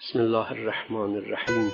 بسم الله الرحمن الرحیم.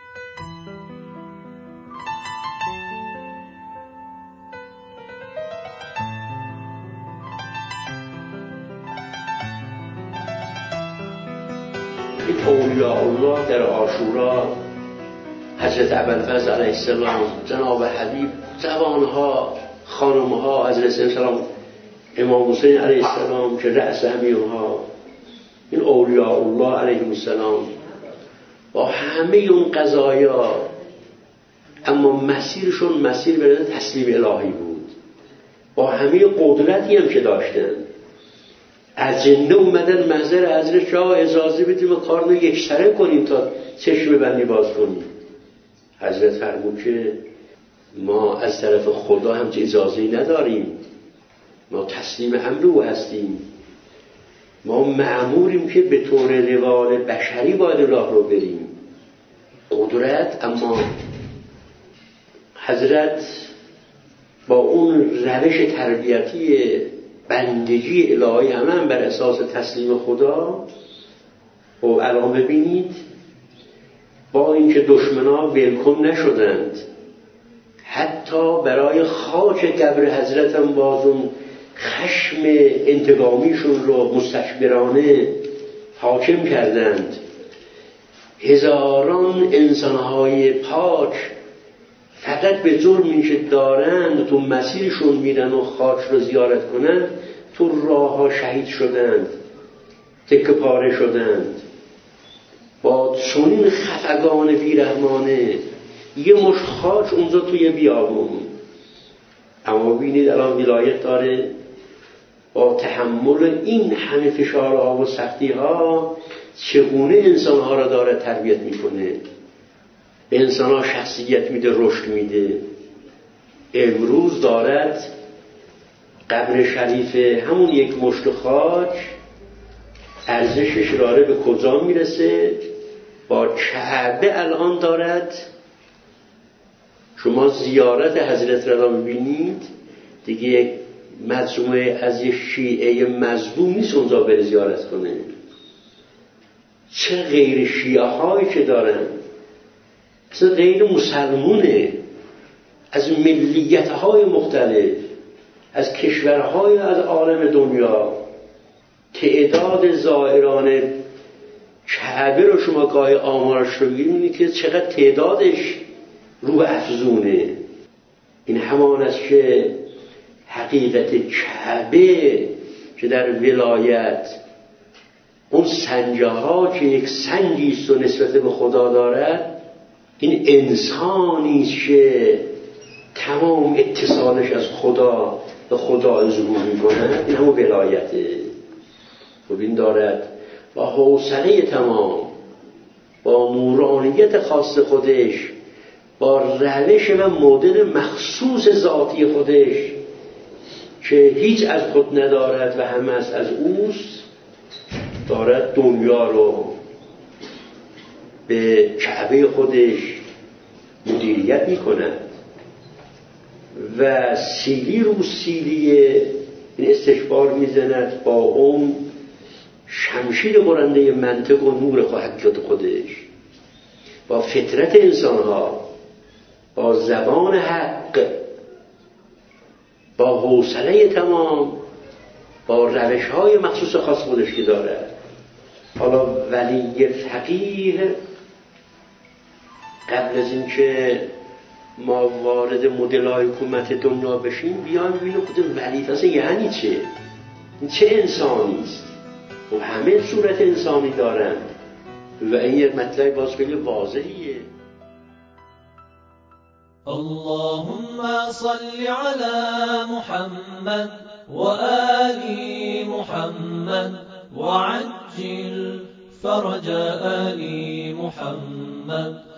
این اولیاء الله در عاشورا، حضرت ابوالفضل علیه السلام، جناب حبیب، جوانها، خانمها، حضرت السلام، امام حسین علیه السلام که رأس همه اونها، این اولیاء الله علیهم السلام با همه اون قضایا، اما مسیرشون مسیر برای تسلیم الهی بود. با همه قدرتی هم که داشتن، اجنه اومدن محضر حضرت شاه اجازه بدیم و کار رو یکسره کنیم تا چشم بندی باز کنیم. حضرت فرمود که ما از طرف خدا هم اجازه نداریم، ما تسلیم امر او هستیم، ما مأموریم که به طور روال بشری باید راه رو بریم. قدرت، اما حضرت با اون روش تربیتی بندگی الهی هم بر اساس تسلیم خدا. و الان ببینید با اینکه دشمنا ولکن نشدند، حتی برای خاک قبر حضرت هم باز اون خشم انتقامیشون رو مستکبرانه حاکم کردند. هزاران انسانهای پاک فقط به جرمی که دارند تو مسیرشون میرن و خاک رو زیارت کنند، تو راه ها شهید شدند، تکه پاره شدند. با چنین خفگان بیرحمانه یه مش خاک اونجا توی بیابون. اما ببینید الان ولایت داره با تحمل این همه فشارها و سختیها چگونه انسانها را داره تربیت میکنه، به انسانها شخصیت میده، رشد میده. امروز دارد قبر شریف همون یک مشت خاک ارزشش داره به کجا میرسه؟ با کعبه الان دارد. شما زیارت حضرت را ببینید دیگه، یک مجموعه از یک شیعه مظلوم نیست اونجا بره زیارت کنه. چه غیر شیعه هایی که دارن، اصلا غیر مسلمونه، از ملیت های مختلف، از کشورهای از عالم دنیا. تعداد زائران کعبه رو شما گاهی آمارش رو بگیرید که چقدر تعدادش رو به افزونه. این همان است که حقیقت کعبه که در ولایت اون سنجه ها که یک سنجی است و نسبت به خدا دارد، این انسانی است که تمام اتصالش از خدا به خدا ظهور می‌کند. این همون ولایته. و این دارد با حوصله تمام، با نورانیت خاص خودش، با روش و مدل مخصوص ذاتی خودش که هیچ از خود ندارد و همه از اوست، دارد دنیا رو به کعبه خودش مدیریت میکند و سیلی رو سیلی این استشبار میزند با اون شمشیر برنده منطق و نور حقیقت خودش، با فطرت انسانها، با زبان حق، با حوصله تمام، با روش‌های مخصوص خاص خودش که دارد. حالا ولی فقیه قبل از اینکه ما وارد مدل‌های حکومت دنیا بشیم، بیایم ببینیم خود ولی اصلا یعنی چه؟ این چه انسانی است؟ و همه صورت انسانی دارند و این یک مطلب باز خیلی واضحیه. اللهم صل على محمد وآل محمد وعجل فرج آل محمد